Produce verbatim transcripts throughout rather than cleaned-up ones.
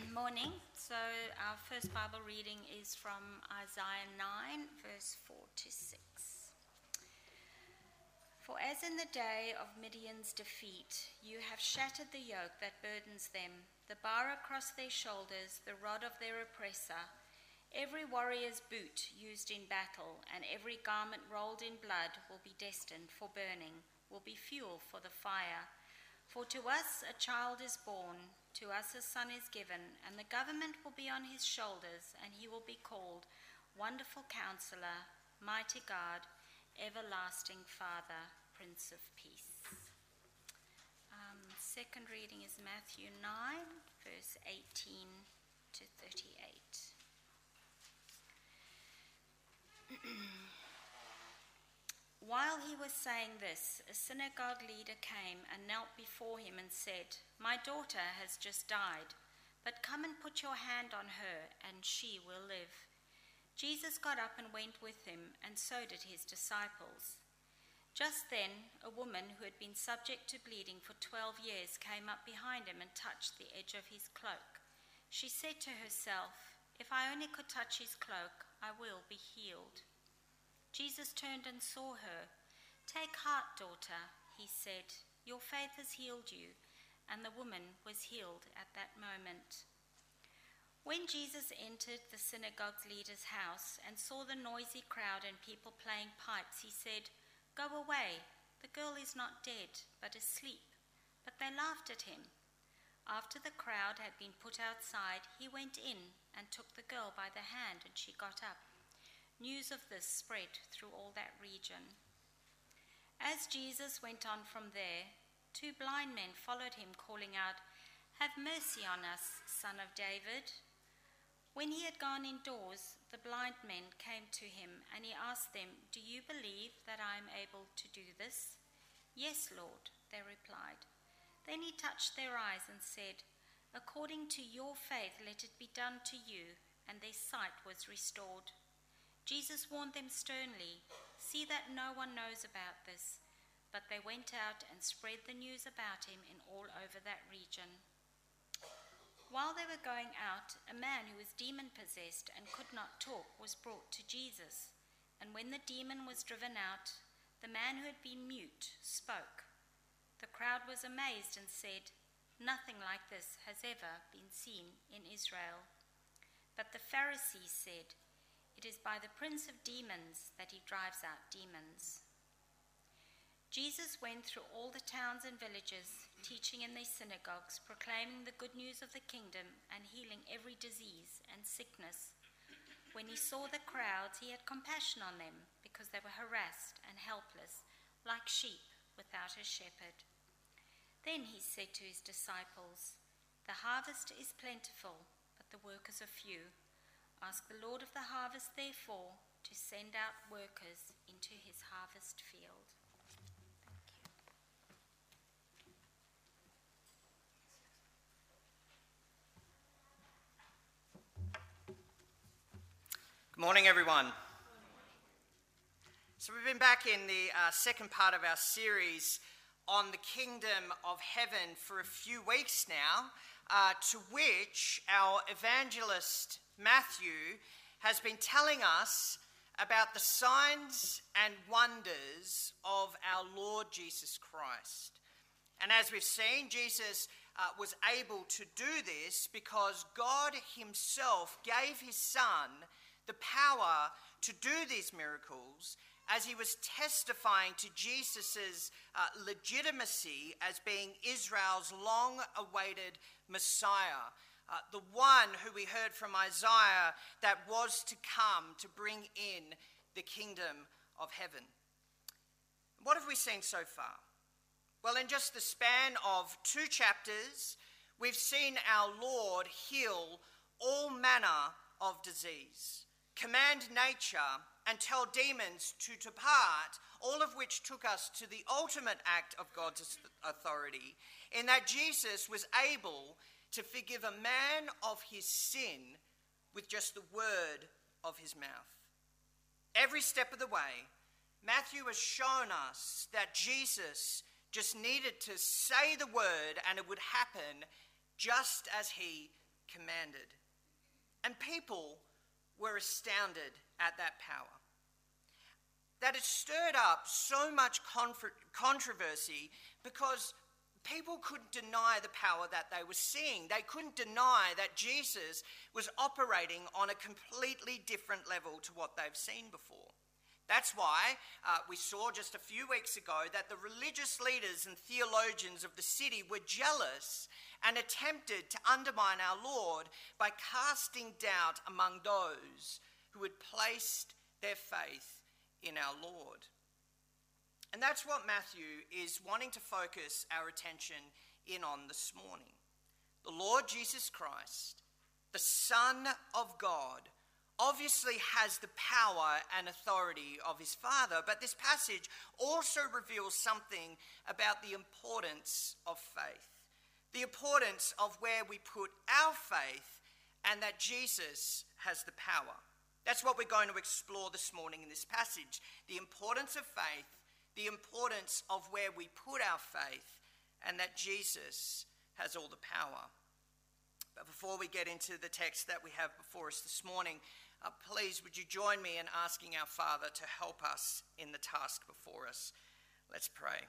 Morning. So our first Bible reading is from Isaiah nine, verse four to six. For as in the day of Midian's defeat, you have shattered the yoke that burdens them, the bar across their shoulders, the rod of their oppressor. Every warrior's boot used in battle and every garment rolled in blood will be destined for burning, will be fuel for the fire. For to us a child is born, to us a son is given, and the government will be on his shoulders, and he will be called Wonderful Counselor, Mighty God, Everlasting Father, Prince of Peace. Um, second reading is Matthew nine, verse eighteen to thirty-eight. While he was saying this, a synagogue leader came and knelt before him and said, "My daughter has just died, but come and put your hand on her, and she will live." Jesus got up and went with him, and so did his disciples. Just then, a woman who had been subject to bleeding for twelve years came up behind him and touched the edge of his cloak. She said to herself, "If I only could touch his cloak, I will be healed." Jesus turned and saw her. "Take heart, daughter," he said. "Your faith has healed you." And the woman was healed at that moment. When Jesus entered the synagogue leader's house and saw the noisy crowd and people playing pipes, he said, "Go away, the girl is not dead, but asleep." But they laughed at him. After the crowd had been put outside, he went in and took the girl by the hand, and she got up. News of this spread through all that region. As Jesus went on from there, two blind men followed him, calling out, "Have mercy on us, Son of David." When he had gone indoors, the blind men came to him, and he asked them, "Do you believe that I am able to do this?" "Yes, Lord," they replied. Then he touched their eyes and said, "According to your faith, let it be done to you," and their sight was restored. Jesus warned them sternly, "See that no one knows about this." But they went out and spread the news about him in all over that region. While they were going out, a man who was demon-possessed and could not talk was brought to Jesus. And when the demon was driven out, the man who had been mute spoke. The crowd was amazed and said, "Nothing like this has ever been seen in Israel." But the Pharisees said, "It is by the prince of demons that he drives out demons." Jesus went through all the towns and villages, teaching in their synagogues, proclaiming the good news of the kingdom and healing every disease and sickness. When he saw the crowds, he had compassion on them because they were harassed and helpless, like sheep without a shepherd. Then he said to his disciples, "The harvest is plentiful, but the workers are few. Ask the Lord of the harvest, therefore, to send out workers into his harvest field." Good morning, everyone. So we've been back in the uh, second part of our series on the kingdom of heaven for a few weeks now, uh, to which our evangelist Matthew has been telling us about the signs and wonders of our Lord Jesus Christ. And as we've seen, Jesus uh, was able to do this because God himself gave his son the power to do these miracles, as he was testifying to Jesus' uh, legitimacy as being Israel's long-awaited Messiah. Uh, the one who we heard from Isaiah that was to come to bring in the kingdom of heaven. What have we seen so far? Well, in just the span of two chapters, we've seen our Lord heal all manner of disease, command nature, and tell demons to depart, all of which took us to the ultimate act of God's authority, in that Jesus was able to forgive a man of his sin with just the word of his mouth. Every step of the way, Matthew has shown us that Jesus just needed to say the word and it would happen just as he commanded. And people were astounded at that power. That it stirred up so much controversy because people couldn't deny the power that they were seeing. They couldn't deny that Jesus was operating on a completely different level to what they've seen before. That's why uh, we saw just a few weeks ago that the religious leaders and theologians of the city were jealous and attempted to undermine our Lord by casting doubt among those who had placed their faith in our Lord. And that's what Matthew is wanting to focus our attention in on this morning. The Lord Jesus Christ, the Son of God, obviously has the power and authority of his Father, but this passage also reveals something about the importance of faith, the importance of where we put our faith, and that Jesus has the power. That's what we're going to explore this morning in this passage, the importance of faith, the importance of where we put our faith, and that Jesus has all the power. But before we get into the text that we have before us this morning, uh, please would you join me in asking our Father to help us in the task before us. Let's pray.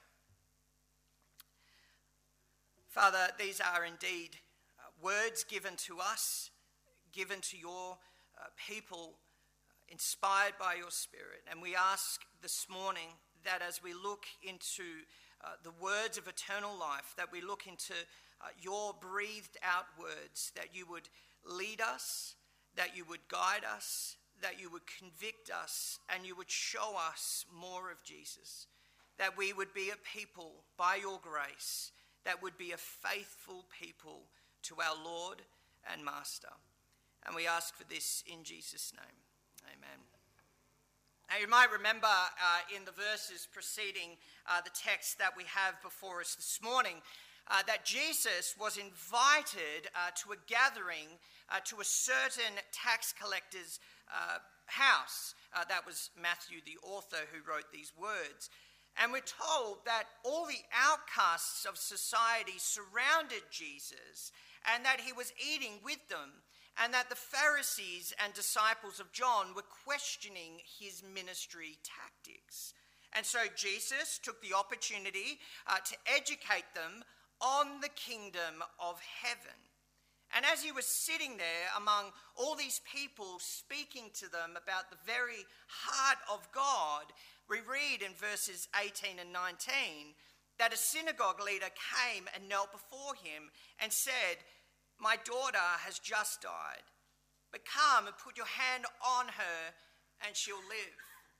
Father, these are indeed uh, words given to us, given to your uh, people, uh, inspired by your Spirit. And we ask this morning that as we look into uh, the words of eternal life, that we look into uh, your breathed out words, that you would lead us, that you would guide us, that you would convict us, and you would show us more of Jesus, that we would be a people by your grace, that would be a faithful people to our Lord and Master. And we ask for this in Jesus' name. Amen. Now, you might remember uh, in the verses preceding uh, the text that we have before us this morning uh, that Jesus was invited uh, to a gathering, uh, to a certain tax collector's uh, house. Uh, that was Matthew, the author, who wrote these words. And we're told that all the outcasts of society surrounded Jesus and that he was eating with them, and that the Pharisees and disciples of John were questioning his ministry tactics. And so Jesus took the opportunity uh, to educate them on the kingdom of heaven. And as he was sitting there among all these people, speaking to them about the very heart of God, we read in verses eighteen and nineteen that a synagogue leader came and knelt before him and said, "My daughter has just died, but come and put your hand on her and she'll live."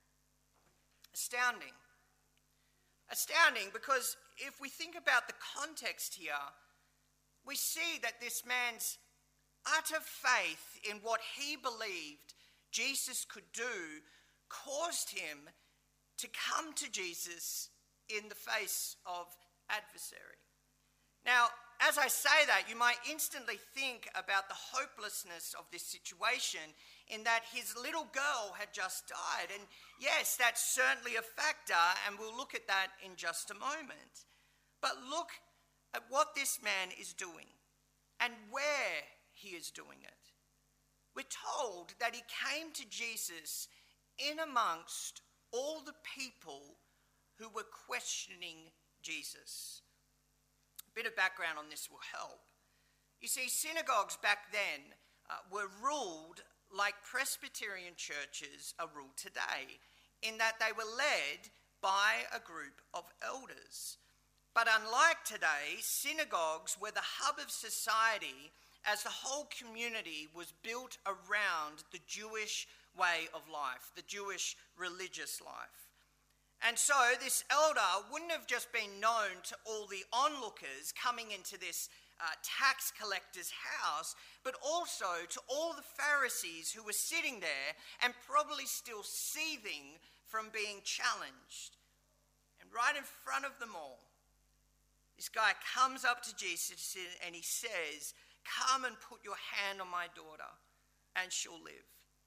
Astounding. Astounding because if we think about the context here, we see that this man's utter faith in what he believed Jesus could do caused him to come to Jesus in the face of adversary. Now, as I say that, you might instantly think about the hopelessness of this situation in that his little girl had just died. And yes, that's certainly a factor, and we'll look at that in just a moment. But look at what this man is doing and where he is doing it. We're told that he came to Jesus in amongst all the people who were questioning Jesus. A bit of background on this will help. You see, synagogues back then uh, were ruled like Presbyterian churches are ruled today, in that they were led by a group of elders. But unlike today, synagogues were the hub of society as the whole community was built around the Jewish way of life, the Jewish religious life. And so this elder wouldn't have just been known to all the onlookers coming into this uh, tax collector's house, but also to all the Pharisees who were sitting there and probably still seething from being challenged. And right in front of them all, this guy comes up to Jesus and he says, "Come and put your hand on my daughter and she'll live."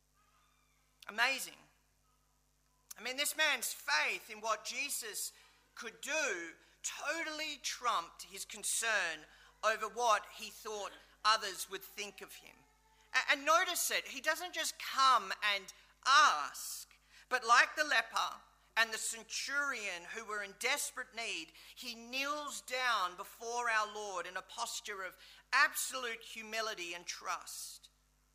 Amazing. I mean, this man's faith in what Jesus could do totally trumped his concern over what he thought others would think of him. And notice it, he doesn't just come and ask, but like the leper and the centurion who were in desperate need, he kneels down before our Lord in a posture of absolute humility and trust.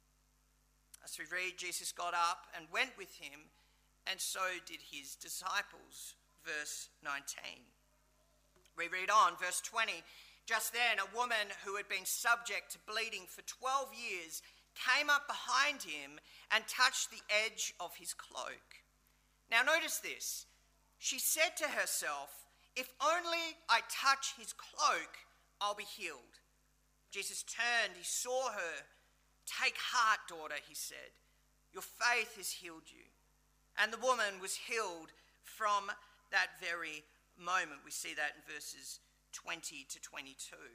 As we read, Jesus got up and went with him, and so did his disciples. Verse nineteen. We read on, verse twenty. Just then, a woman who had been subject to bleeding for twelve years came up behind him and touched the edge of his cloak. Now notice this. She said to herself, if only I touch his cloak, I'll be healed. Jesus turned, he saw her. Take heart, daughter, he said. Your faith has healed you. And the woman was healed from that very moment. We see that in verses twenty to twenty-two.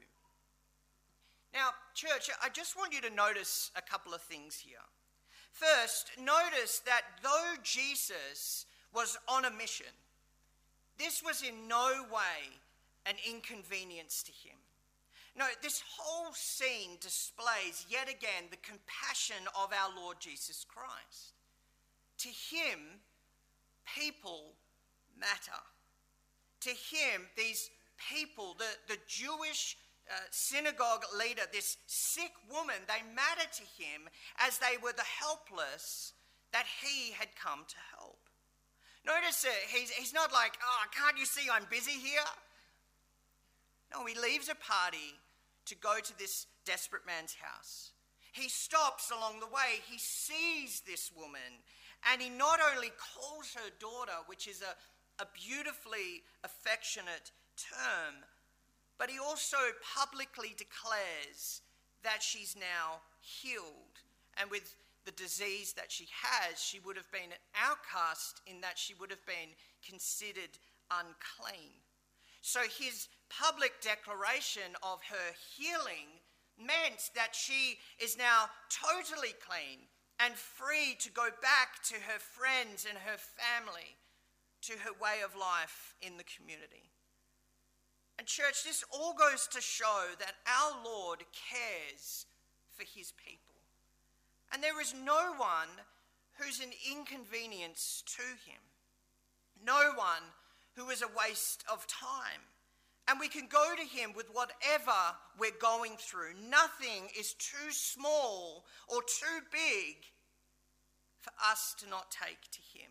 Now, church, I just want you to notice a couple of things here. First, notice that though Jesus was on a mission, this was in no way an inconvenience to him. No, this whole scene displays yet again the compassion of our Lord Jesus Christ. To him, people matter. To him, these people, the, the Jewish uh, synagogue leader, this sick woman, they matter to him as they were the helpless that he had come to help. Notice it, he's, he's not like, oh, can't you see I'm busy here? No, he leaves a party to go to this desperate man's house. He stops along the way, he sees this woman, and he not only calls her daughter, which is a, a beautifully affectionate term, but he also publicly declares that she's now healed. And with the disease that she has, she would have been an outcast in that she would have been considered unclean. So his public declaration of her healing meant that she is now totally clean and free to go back to her friends and her family, to her way of life in the community. And church, this all goes to show that our Lord cares for his people. And there is no one who's an inconvenience to him. No one who is a waste of time. And we can go to him with whatever we're going through. Nothing is too small or too big for us to not take to him.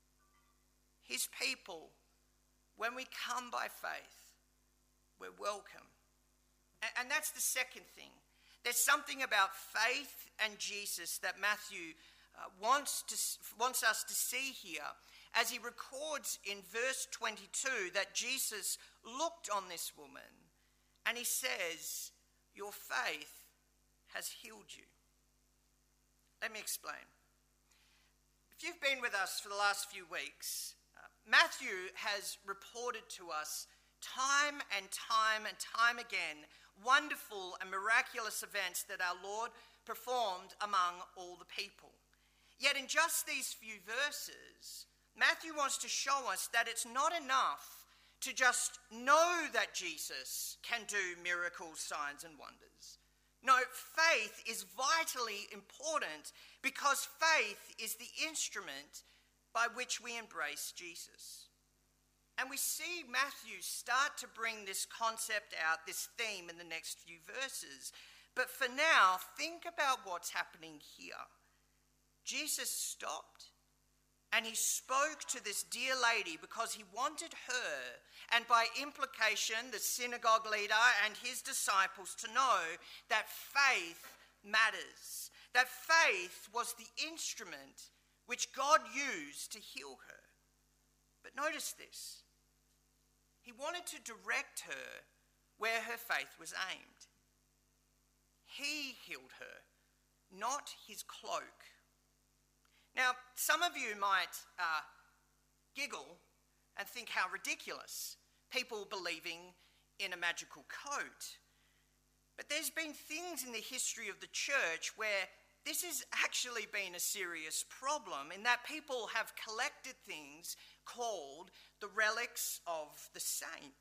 His people, when we come by faith, we're welcome. And that's the second thing. There's something about faith and Jesus that Matthew uh, wants to wants us to see here, as he records in verse twenty-two that Jesus looked on this woman and he says, your faith has healed you. Let me explain. If you've been with us for the last few weeks, uh, Matthew has reported to us time and time and time again wonderful and miraculous events that our Lord performed among all the people. Yet in just these few verses, Matthew wants to show us that it's not enough to just know that Jesus can do miracles, signs, and wonders. No, faith is vitally important because faith is the instrument by which we embrace Jesus. And we see Matthew start to bring this concept out, this theme, in the next few verses. But for now, think about what's happening here. Jesus stopped and he spoke to this dear lady because he wanted her, and by implication, the synagogue leader and his disciples, to know that faith matters. That faith was the instrument which God used to heal her. But notice this. He wanted to direct her where her faith was aimed. He healed her, not his cloak. Now, some of you might uh, giggle and think how ridiculous, people believing in a magical coat. But there's been things in the history of the church where this has actually been a serious problem, in that people have collected things called the relics of the saints.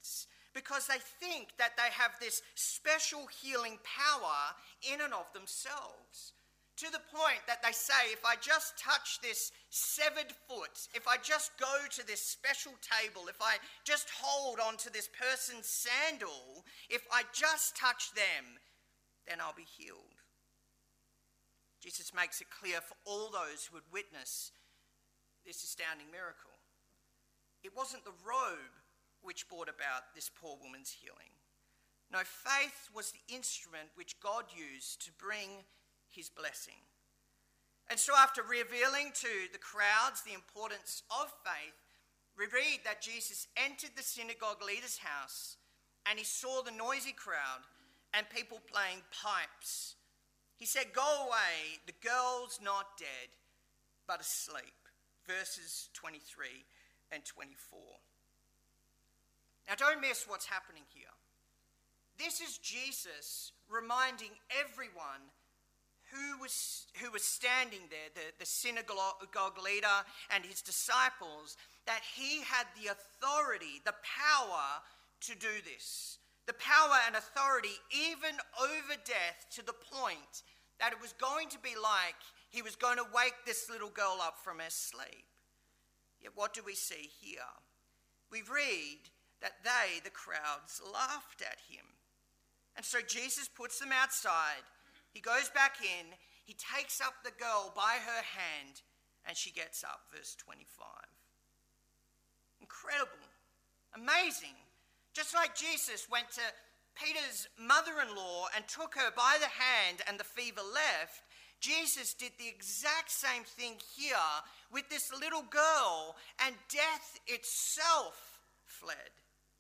because they think that they have this special healing power in and of themselves. To the point that they say, if I just touch this severed foot, if I just go to this special table, if I just hold on to this person's sandal, if I just touch them, then I'll be healed. Jesus makes it clear for all those who would witness this astounding miracle. It wasn't the robe which brought about this poor woman's healing. No, faith was the instrument which God used to bring his blessing. And so after revealing to the crowds the importance of faith, we read that Jesus entered the synagogue leader's house and he saw the noisy crowd and people playing pipes. He said, "Go away, the girl's not dead, but asleep." Verses twenty-three and twenty-four. Now don't miss what's happening here. This is Jesus reminding everyone who was, who was standing there, the, the synagogue leader and his disciples, that he had the authority, the power to do this. The power and authority even over death, to the point that it was going to be like he was going to wake this little girl up from her sleep. Yet what do we see here? We read that they, the crowds, laughed at him. And so Jesus puts them outside. He goes back in, he takes up the girl by her hand, and she gets up, verse twenty-five. Incredible, amazing. Just like Jesus went to Peter's mother-in-law and took her by the hand and the fever left, Jesus did the exact same thing here with this little girl, and death itself fled.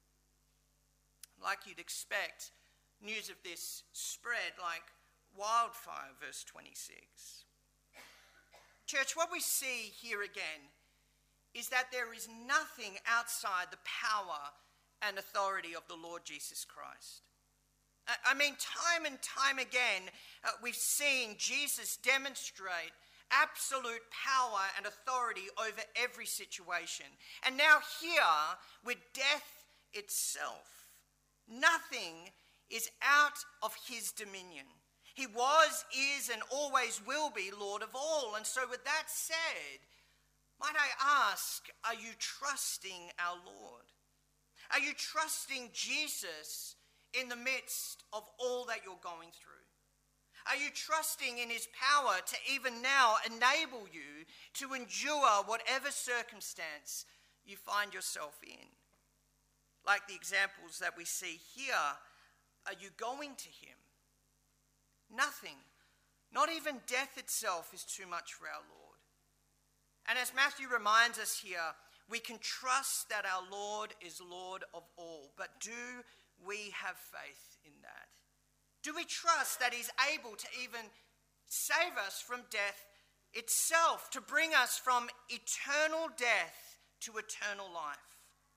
Like you'd expect, news of this spread like wildfire, verse twenty-six. Church, what we see here again is that there is nothing outside the power and authority of the Lord Jesus Christ. I mean, time and time again, uh, we've seen Jesus demonstrate absolute power and authority over every situation. And now here, with death itself, nothing is out of his dominion. He was, is, and always will be Lord of all. And so with that said, might I ask, are you trusting our Lord? Are you trusting Jesus in the midst of all that you're going through? Are you trusting in his power to even now enable you to endure whatever circumstance you find yourself in? Like the examples that we see here, are you going to him? Nothing, not even death itself, is too much for our Lord. And as Matthew reminds us here, we can trust that our Lord is Lord of all. But do we have faith in that? Do we trust that he's able to even save us from death itself, to bring us from eternal death to eternal life?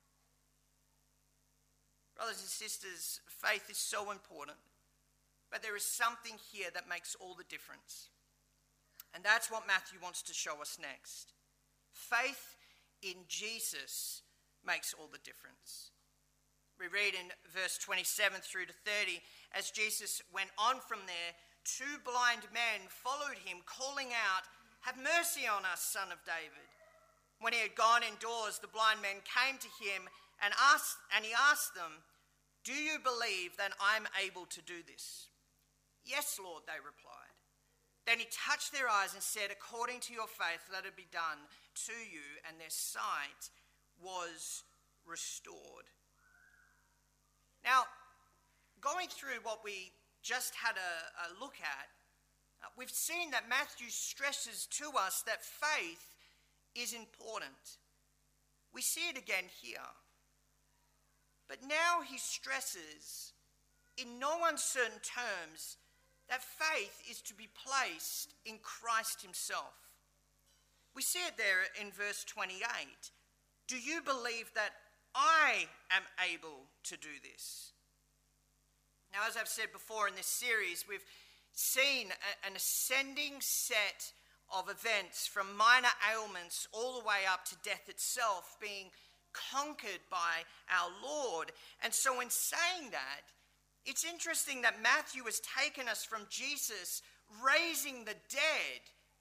Brothers and sisters, faith is so important. But there is something here that makes all the difference. And that's what Matthew wants to show us next. Faith in Jesus makes all the difference. We read in verse twenty-seven through to thirty, as Jesus went on from there, two blind men followed him, calling out, "Have mercy on us, Son of David." When he had gone indoors, the blind men came to him and asked, and he asked them, "Do you believe that I'm able to do this?" "Yes, Lord," they replied. Then he touched their eyes and said, "According to your faith, let it be done to you." And their sight was restored. Now, going through what we just had a, a look at, uh, we've seen that Matthew stresses to us that faith is important. We see it again here. But now he stresses, in no uncertain terms, that faith is to be placed in Christ himself. We see it there in verse twenty-eight. Do you believe that I am able to do this? Now, as I've said before in this series, we've seen a, an ascending set of events from minor ailments all the way up to death itself being conquered by our Lord. And so in saying that, it's interesting that Matthew has taken us from Jesus raising the dead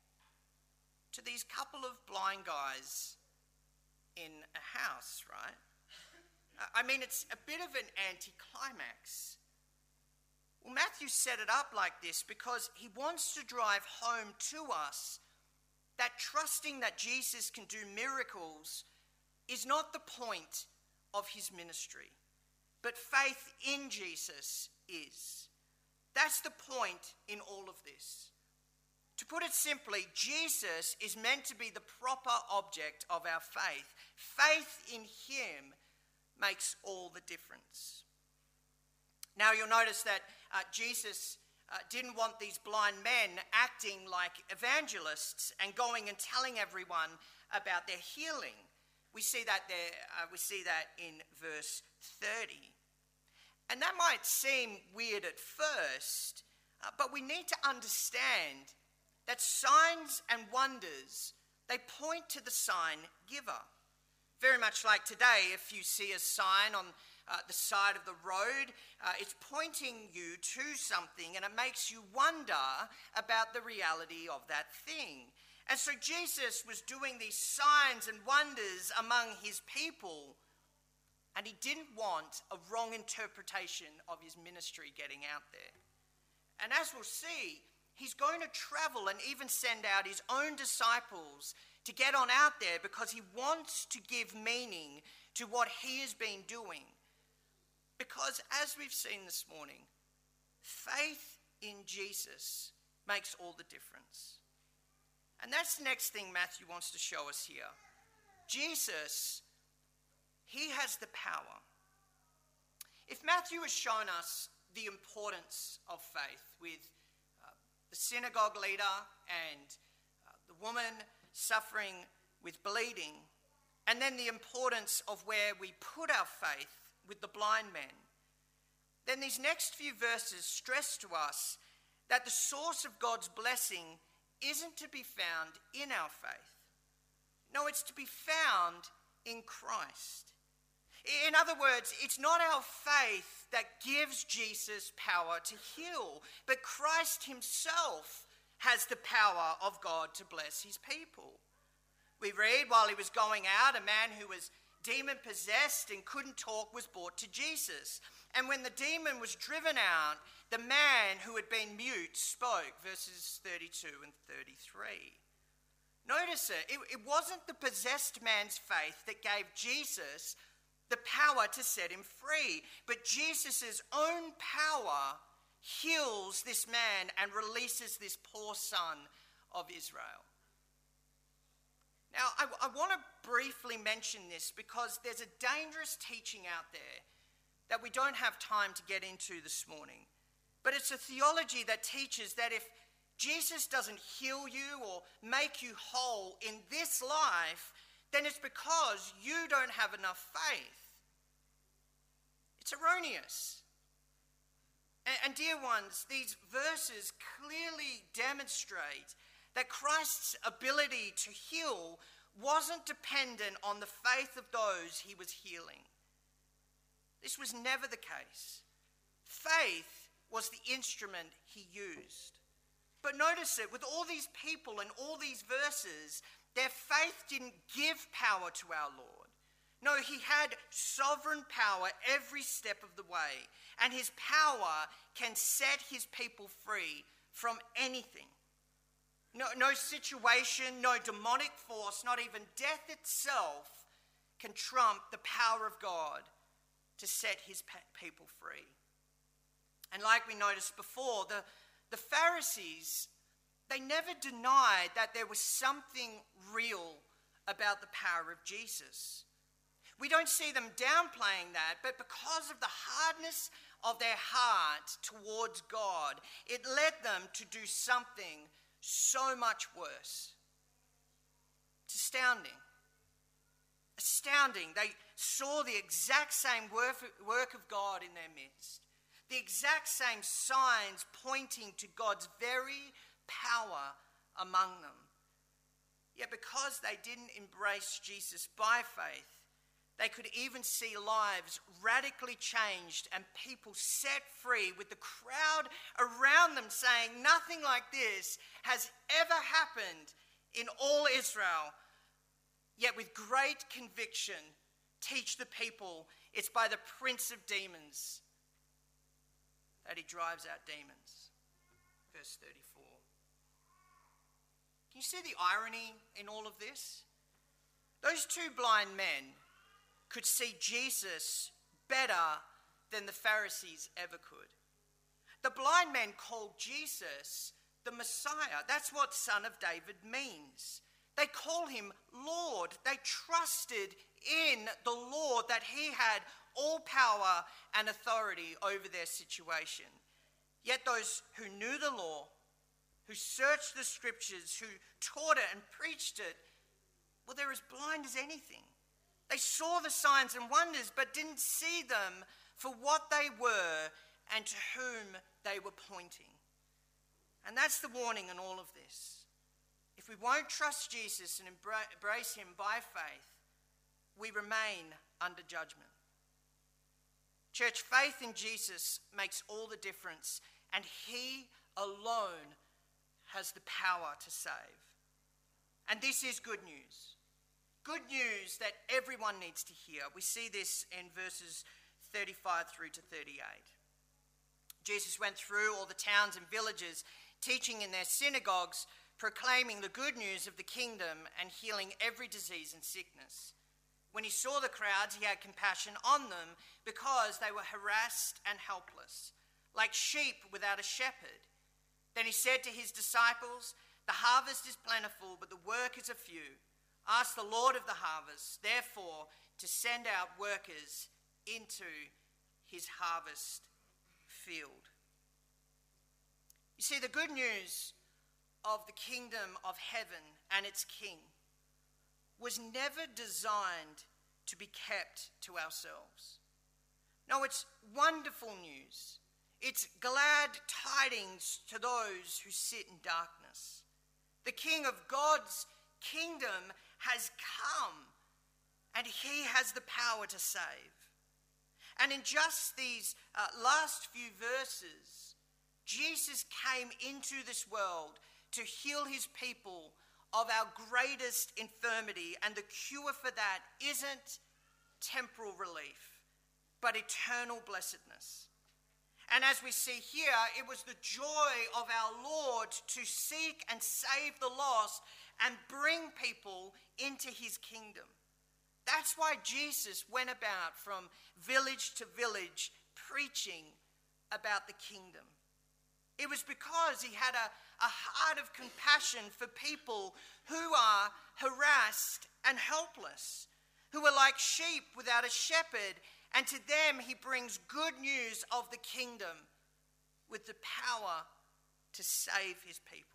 to these couple of blind guys in a house, right? I mean, it's a bit of an anticlimax. Well, Matthew set it up like this because he wants to drive home to us that trusting that Jesus can do miracles is not the point of his ministry, but faith in Jesus is. That's the point in all of this. To put it simply, Jesus is meant to be the proper object of our faith. Faith in him makes all the difference. Now you'll notice that uh, Jesus uh, didn't want these blind men acting like evangelists and going and telling everyone about their healing. We see that there. Uh, we see that in verse thirty. And that might seem weird at first, uh, but we need to understand that signs and wonders, they point to the sign giver. Very much like today, if you see a sign on uh, the side of the road, uh, it's pointing you to something and it makes you wonder about the reality of that thing. And so Jesus was doing these signs and wonders among his people, and he didn't want a wrong interpretation of his ministry getting out there. And as we'll see, he's going to travel and even send out his own disciples to get on out there because he wants to give meaning to what he has been doing. Because as we've seen this morning, faith in Jesus makes all the difference. And that's the next thing Matthew wants to show us here. Jesus, he has the power. If Matthew has shown us the importance of faith with uh, the synagogue leader and uh, the woman suffering with bleeding, and then the importance of where we put our faith with the blind men, then these next few verses stress to us that the source of God's blessing isn't to be found in our faith. No, it's to be found in Christ. In other words, it's not our faith that gives Jesus power to heal, but Christ himself has the power of God to bless his people. We read while he was going out, a man who was demon-possessed and couldn't talk was brought to Jesus. And when the demon was driven out, the man who had been mute spoke, verses thirty-two and thirty-three. Notice it, it, it wasn't the possessed man's faith that gave Jesus the power to set him free, but Jesus' own power heals this man and releases this poor son of Israel. Now, I, I want to briefly mention this because there's a dangerous teaching out there that we don't have time to get into this morning. But it's a theology that teaches that if Jesus doesn't heal you or make you whole in this life, then it's because you don't have enough faith. It's erroneous. And, and dear ones, these verses clearly demonstrate that Christ's ability to heal wasn't dependent on the faith of those he was healing. This was never the case. Faith was the instrument he used. But notice it, with all these people and all these verses, their faith didn't give power to our Lord. No, he had sovereign power every step of the way, and his power can set his people free from anything. No, no situation, no demonic force, not even death itself can trump the power of God to set his people free. And like we noticed before, the, the Pharisees, they never denied that there was something real about the power of Jesus. We don't see them downplaying that, but because of the hardness of their heart towards God, it led them to do something so much worse. It's astounding. Astounding. They saw the exact same work, work of God in their midst. The exact same signs pointing to God's very power among them. Yet because they didn't embrace Jesus by faith, They could even see lives radically changed and people set free, with the crowd around them saying, nothing like this has ever happened in all Israel. Yet with great conviction, teach the people it's by the prince of demons that he drives out demons. Verse thirty-four. Can you see the irony in all of this? Those two blind men could see Jesus better than the Pharisees ever could. The blind men called Jesus the Messiah. That's what Son of David means. They call him Lord. They trusted in the Lord, that he had all power and authority over their situation. Yet those who knew the law, who searched the scriptures, who taught it and preached it, well, they're as blind as anything. They saw the signs and wonders, but didn't see them for what they were and to whom they were pointing. And that's the warning in all of this. If we won't trust Jesus and embrace him by faith, we remain under judgment. Church, faith in Jesus makes all the difference, and he alone has the power to save. And this is good news. Good news that everyone needs to hear. We see this in verses thirty-five through to thirty-eight. Jesus went through all the towns and villages, teaching in their synagogues, proclaiming the good news of the kingdom and healing every disease and sickness. When he saw the crowds, he had compassion on them because they were harassed and helpless, like sheep without a shepherd. Then he said to his disciples, "The harvest is plentiful, but the workers are few. Ask the Lord of the harvest, therefore, to send out workers into his harvest field." You see, the good news of the kingdom of heaven and its king was never designed to be kept to ourselves. No, it's wonderful news. It's glad tidings to those who sit in darkness. The King of God's kingdom has come, and he has the power to save. And in just these uh, last few verses, Jesus came into this world to heal his people of our greatest infirmity, and the cure for that isn't temporal relief, but eternal blessedness. And as we see here, it was the joy of our Lord to seek and save the lost and bring people into his kingdom. That's why Jesus went about from village to village preaching about the kingdom. It was because he had a, a heart of compassion for people who are harassed and helpless, who are like sheep without a shepherd, and to them he brings good news of the kingdom with the power to save his people.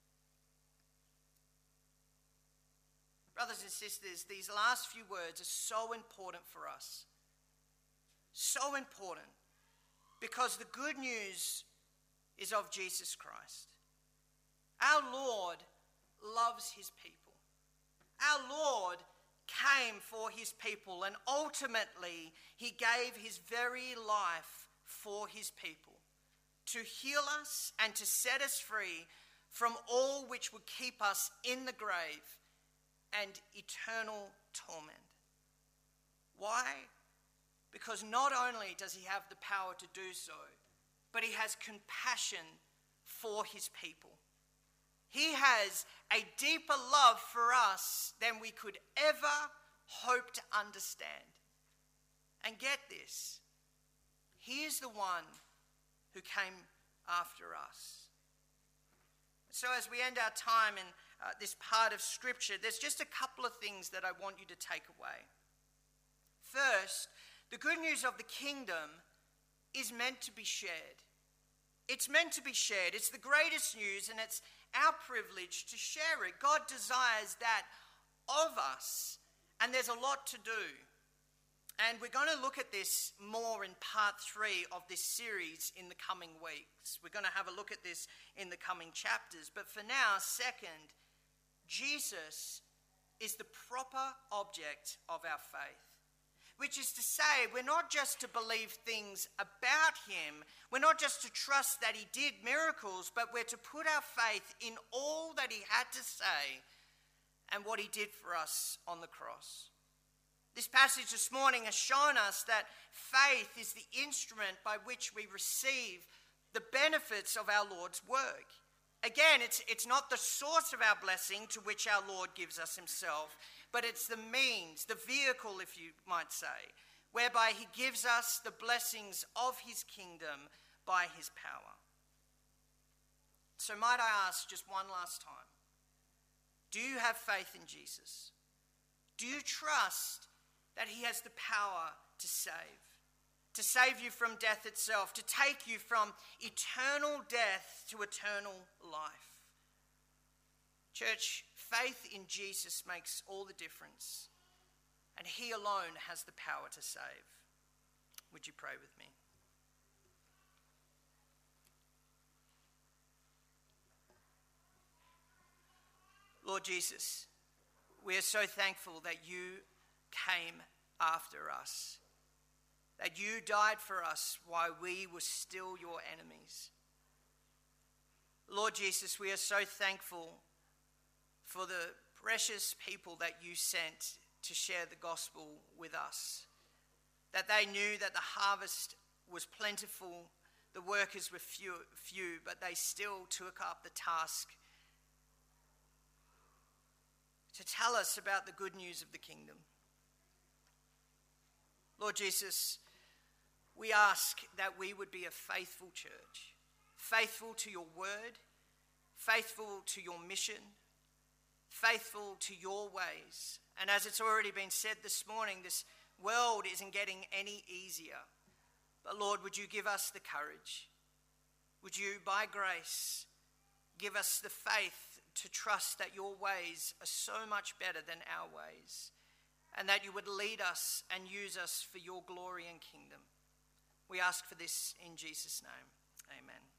Brothers and sisters, these last few words are so important for us. So important, because the good news is of Jesus Christ. Our Lord loves his people. Our Lord came for his people, and ultimately he gave his very life for his people to heal us and to set us free from all which would keep us in the grave and eternal torment. Why? Because not only does he have the power to do so, but he has compassion for his people. He has a deeper love for us than we could ever hope to understand. And get this, he is the one who came after us. So as we end our time in uh, this part of Scripture, there's just a couple of things that I want you to take away. First, the good news of the kingdom is meant to be shared. It's meant to be shared. It's the greatest news, and it's our privilege to share it. God desires that of us, and there's a lot to do. And we're going to look at this more in part three of this series in the coming weeks. We're going to have a look at this in the coming chapters. But for now, second, Jesus is the proper object of our faith. which is to say, we're not just to believe things about him, we're not just to trust that he did miracles, but we're to put our faith in all that he had to say and what he did for us on the cross. This passage this morning has shown us that faith is the instrument by which we receive the benefits of our Lord's work. Again, it's, it's not the source of our blessing to which our Lord gives us himself, but it's the means, the vehicle, if you might say, whereby he gives us the blessings of his kingdom by his power. So might I ask just one last time, do you have faith in Jesus? Do you trust that he has the power to save? To save you from death itself, to take you from eternal death to eternal life. Church, faith in Jesus makes all the difference, and he alone has the power to save. Would you pray with me? Lord Jesus, we are so thankful that you came after us, that you died for us while we were still your enemies. Lord Jesus, we are so thankful for the precious people that you sent to share the gospel with us, that they knew that the harvest was plentiful, the workers were few, few, but they still took up the task to tell us about the good news of the kingdom. Lord Jesus, we ask that we would be a faithful church, faithful to your word, faithful to your mission, faithful to your ways. And as it's already been said this morning, this world isn't getting any easier. But Lord, would you give us the courage? Would you, by grace, give us the faith to trust that your ways are so much better than our ways, and that you would lead us and use us for your glory and kingdom. We ask for this in Jesus' name. Amen.